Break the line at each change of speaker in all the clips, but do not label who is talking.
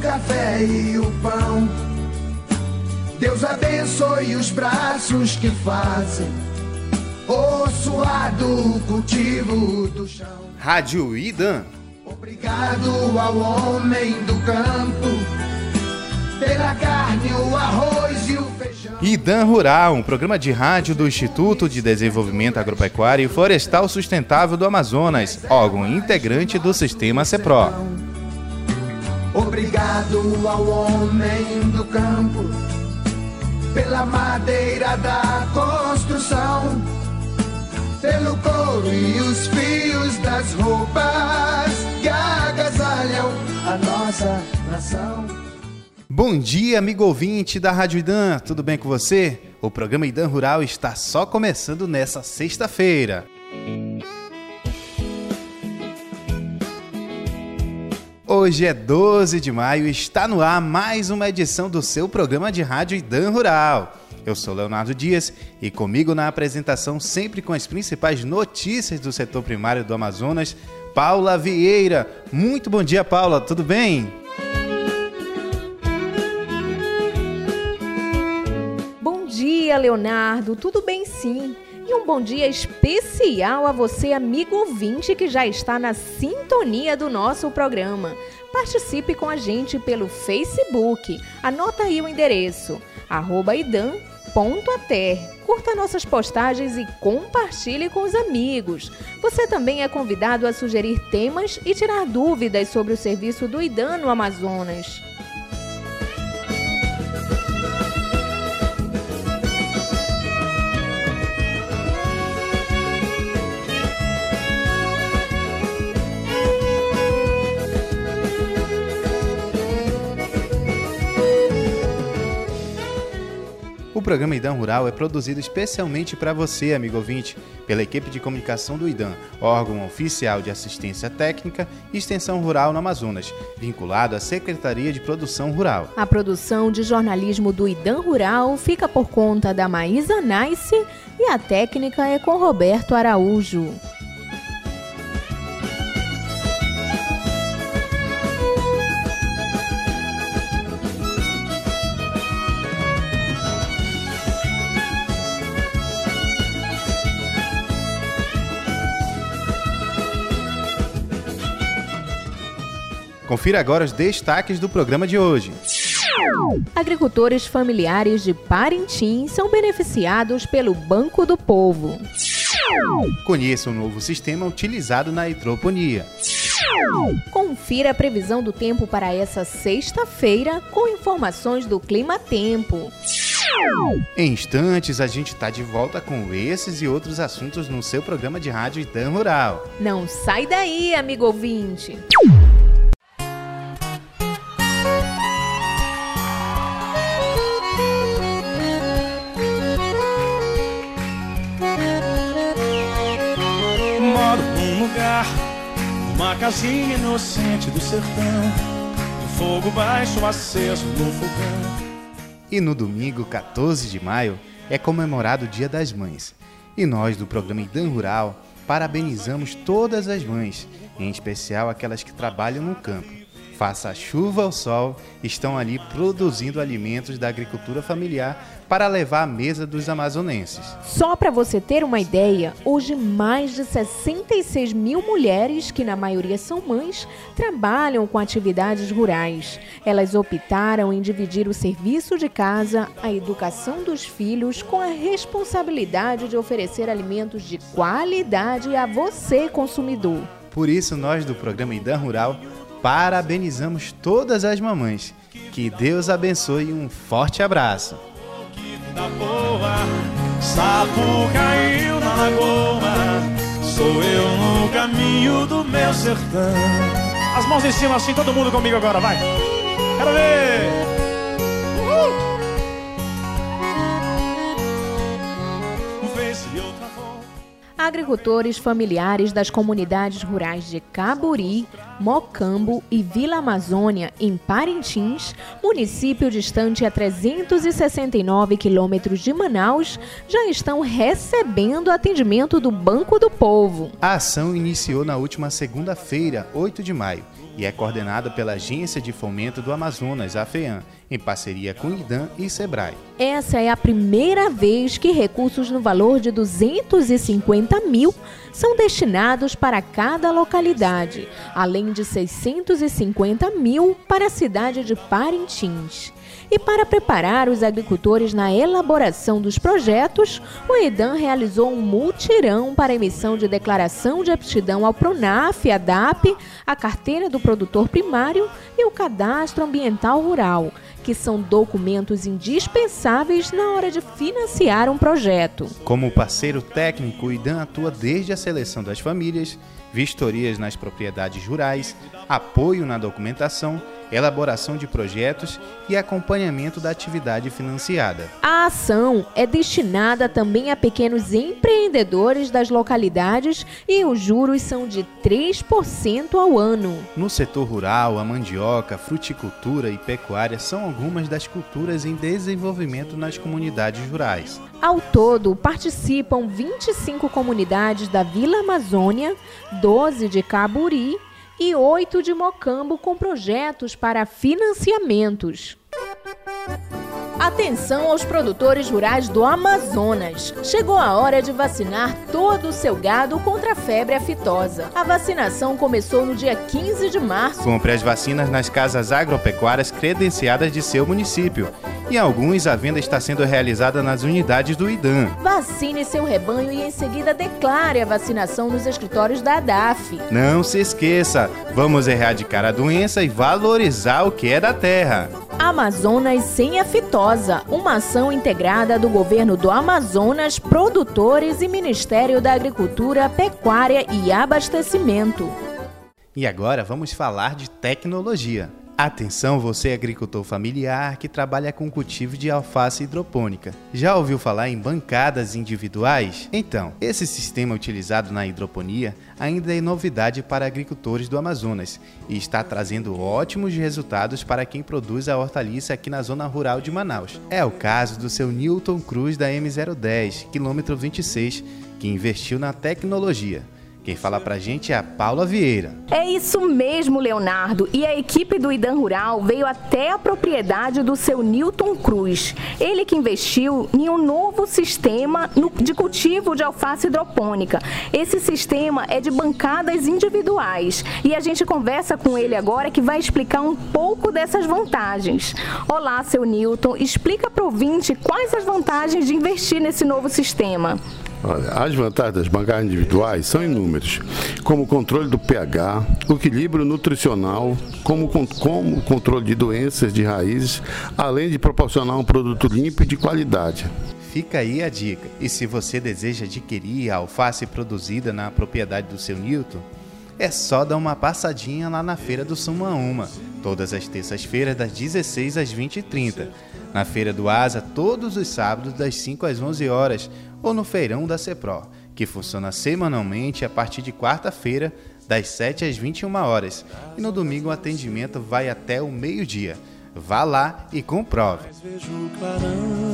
café e o pão. Deus abençoe os braços que fazem o suado cultivo do chão.
Rádio Idan.
Obrigado ao homem do campo pela carne, o arroz e o feijão.
Idan Rural, um programa de rádio do Instituto de Desenvolvimento Agropecuário e Florestal Sustentável do Amazonas, órgão integrante do Sistema CEPRO.
Obrigado ao homem do campo pela madeira da construção, pelo couro e os fios das roupas que agasalham a nossa nação.
Bom dia, amigo ouvinte da Rádio Idan, tudo bem com você? O programa Idan Rural está só começando nessa sexta-feira. Hoje é 12 de maio e está no ar mais uma edição do seu programa de rádio Idan Rural. Eu sou Leonardo Dias e comigo na apresentação, sempre com as principais notícias do setor primário do Amazonas, Paula Vieira. Muito bom dia, Paula, tudo bem?
Bom dia, Leonardo, tudo bem sim. E um bom dia especial a você, amigo ouvinte, que já está na sintonia do nosso programa. Participe com a gente pelo Facebook. Anota aí o endereço, @idan.ater. Curta nossas postagens e compartilhe com os amigos. Você também é convidado a sugerir temas e tirar dúvidas sobre o serviço do Idan no Amazonas.
O programa Idan Rural é produzido especialmente para você, amigo ouvinte, pela equipe de comunicação do Idan, órgão oficial de assistência técnica e extensão rural no Amazonas, vinculado à Secretaria de Produção Rural.
A produção de jornalismo do Idan Rural fica por conta da Maísa Nice e a técnica é com Roberto Araújo.
Confira agora os destaques do programa de hoje.
Agricultores familiares de Parintins são beneficiados pelo Banco do Povo.
Conheça o novo sistema utilizado na hidroponia.
Confira a previsão do tempo para essa sexta-feira com informações do Clima Tempo.
Em instantes, a gente está de volta com esses e outros assuntos no seu programa de rádio Idan Rural.
Não sai daí, amigo ouvinte!
Uma casinha inocente do sertão, do fogo baixo aceso no fogão.
E no domingo, 14 de maio, é comemorado o Dia das Mães. E nós, do programa Idan Rural, parabenizamos todas as mães, em especial aquelas que trabalham no campo. Faça a chuva ou sol, estão ali produzindo alimentos da agricultura familiar para levar à mesa dos amazonenses.
Só para você ter uma ideia, hoje mais de 66 mil mulheres, que na maioria são mães, trabalham com atividades rurais. Elas optaram em dividir o serviço de casa, a educação dos filhos, com a responsabilidade de oferecer alimentos de qualidade a você, consumidor.
Por isso, nós do programa Idan Rural parabenizamos todas as mamães. Que Deus abençoe e um forte abraço.
Da boa, sapo caiu na lagoa, sou eu no caminho do meu sertão. As mãos em cima assim, todo mundo comigo agora, vai! Quero ver! Vez e outra volta.
Agricultores familiares das comunidades rurais de Caburi, Mocambo e Vila Amazônia, em Parintins, município distante a 369 quilômetros de Manaus, já estão recebendo atendimento do Banco do Povo.
A ação iniciou na última segunda-feira, 8 de maio, e é coordenado pela Agência de Fomento do Amazonas, AFEAM, em parceria com o IDAM e SEBRAE.
Essa é a primeira vez que recursos no valor de 250 mil são destinados para cada localidade, além de 650 mil para a cidade de Parintins. E para preparar os agricultores na elaboração dos projetos, o IDAM realizou um mutirão para emissão de declaração de aptidão ao PRONAF, a DAP, a Carteira do Produtor Primário e o Cadastro Ambiental Rural, que são documentos indispensáveis na hora de financiar um projeto.
Como parceiro técnico, o IDAM atua desde a seleção das famílias, vistorias nas propriedades rurais, apoio na documentação, elaboração de projetos e acompanhamento da atividade financiada.
A ação é destinada também a pequenos empreendedores das localidades e os juros são de 3% ao ano.
No setor rural, a mandioca, fruticultura e pecuária são algumas das culturas em desenvolvimento nas comunidades rurais.
Ao todo, participam 25 comunidades da Vila Amazônia, 12 de Caburi e 8 de Mocambo com projetos para financiamentos. Atenção aos produtores rurais do Amazonas! Chegou a hora de vacinar todo o seu gado contra a febre aftosa. A vacinação começou no dia 15 de março.
Compre as vacinas nas casas agropecuárias credenciadas de seu município. E alguns, a venda está sendo realizada nas unidades do IDAM.
Vacine seu rebanho e em seguida declare a vacinação nos escritórios da ADAF.
Não se esqueça, vamos erradicar a doença e valorizar o que é da terra.
Amazonas sem aftosa, uma ação integrada do governo do Amazonas, produtores e Ministério da Agricultura, Pecuária e Abastecimento.
E agora vamos falar de tecnologia. Atenção você agricultor familiar que trabalha com cultivo de alface hidropônica. Já ouviu falar em bancadas individuais? Então, esse sistema utilizado na hidroponia ainda é novidade para agricultores do Amazonas e está trazendo ótimos resultados para quem produz a hortaliça aqui na zona rural de Manaus. É o caso do seu Newton Cruz da M010, quilômetro 26, que investiu na tecnologia. Quem fala pra gente é a Paula Vieira.
É isso mesmo, Leonardo. E a equipe do IDAM Rural veio até a propriedade do seu Newton Cruz. Ele que investiu em um novo sistema de cultivo de alface hidropônica. Esse sistema é de bancadas individuais. E a gente conversa com ele agora que vai explicar um pouco dessas vantagens. Olá, seu Newton. Explica para o ouvinte quais as vantagens de investir nesse novo sistema.
Olha, as vantagens das bancadas individuais são inúmeras, como o controle do pH, o equilíbrio nutricional, como o controle de doenças de raízes, além de proporcionar um produto limpo e de qualidade.
Fica aí a dica. E se você deseja adquirir a alface produzida na propriedade do seu Newton, é só dar uma passadinha lá na Feira do Sumaúma, todas as terças-feiras das 16 às 20h30. Na Feira do Asa, todos os sábados das 5 às 11 horas, ou no Feirão da CEPRO, que funciona semanalmente a partir de quarta-feira, das 7 às 21 horas. E no domingo o atendimento vai até o meio-dia. Vá lá e comprove.
Vejo o clarão,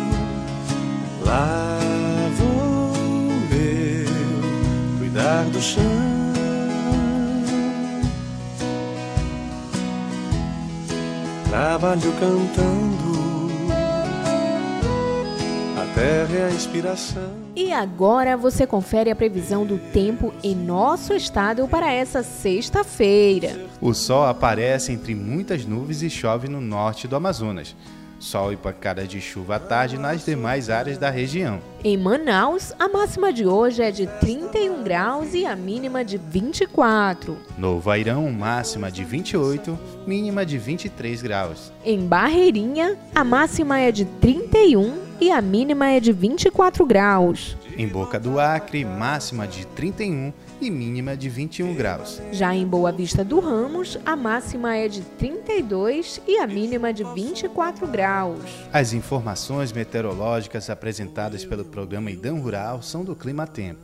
lá vou eu cuidar do chão. Trabalho cantando, a terra é a inspiração.
E agora você confere a previsão do tempo em nosso estado para essa sexta-feira.
O sol aparece entre muitas nuvens e chove no norte do Amazonas. Sol e pancadas de chuva à tarde nas demais áreas da região.
Em Manaus, a máxima de hoje é de 31 graus e a mínima de 24.
No Vairão, máxima de 28, mínima de 23 graus.
Em Barreirinha, a máxima é de 31 e a mínima é de 24 graus.
Em Boca do Acre, máxima de 31 e mínima de 21 graus.
Já em Boa Vista do Ramos, a máxima é de 32 e a mínima de 24 graus.
As informações meteorológicas apresentadas pelo programa IDAM Rural são do Clima Tempo.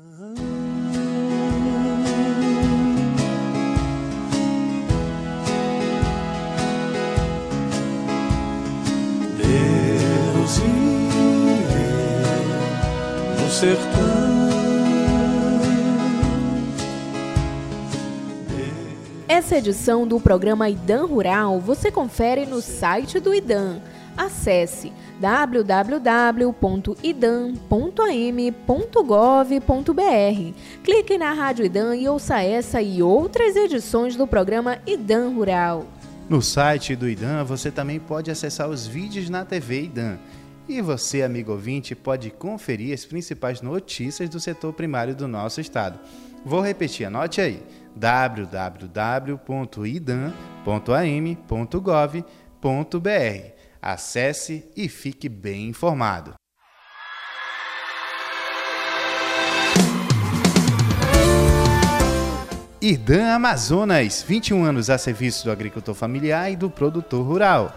Deus e eu no sertão.
É essa edição do programa IDAM Rural você confere no site do IDAM. Acesse www.idam.am.gov.br. Clique na Rádio IDAM e ouça essa e outras edições do programa IDAM Rural.
No site do IDAM você também pode acessar os vídeos na TV IDAM. E você, amigo ouvinte, pode conferir as principais notícias do setor primário do nosso estado. Vou repetir, anote aí, www.idam.am.gov.br. Acesse e fique bem informado. IDAM Amazonas, 21 anos a serviço do agricultor familiar e do produtor rural.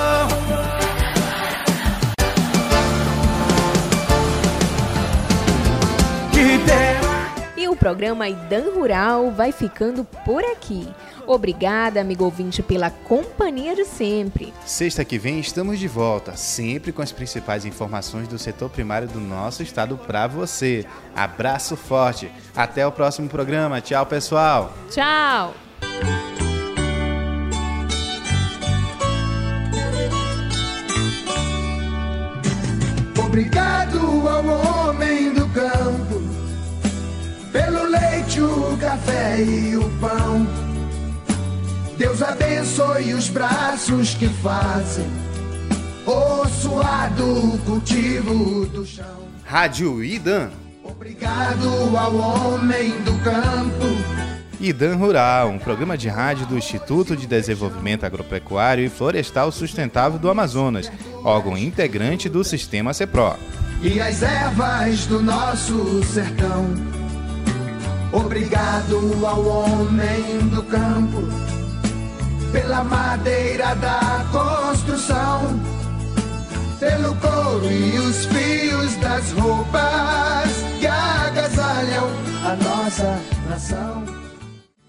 E o programa IDAM Rural vai ficando por aqui. Obrigada, amigo ouvinte, pela companhia de sempre.
Sexta que vem estamos de volta, sempre com as principais informações do setor primário do nosso estado para você. Abraço forte. Até o próximo programa. Tchau, pessoal.
Tchau.
Obrigado ao homem do campo pelo leite, o café e o pão. Deus abençoe os braços que fazem o suado cultivo do chão.
Rádio IDAM.
Obrigado ao homem do campo.
IDAM Rural, um programa de rádio do Instituto de Desenvolvimento Agropecuário e Florestal Sustentável do Amazonas, órgão integrante do Sistema CEPRO.
E as ervas do nosso sertão. Obrigado ao homem do campo pela madeira da construção, pelo couro e os fios das roupas que agasalham a nossa nação.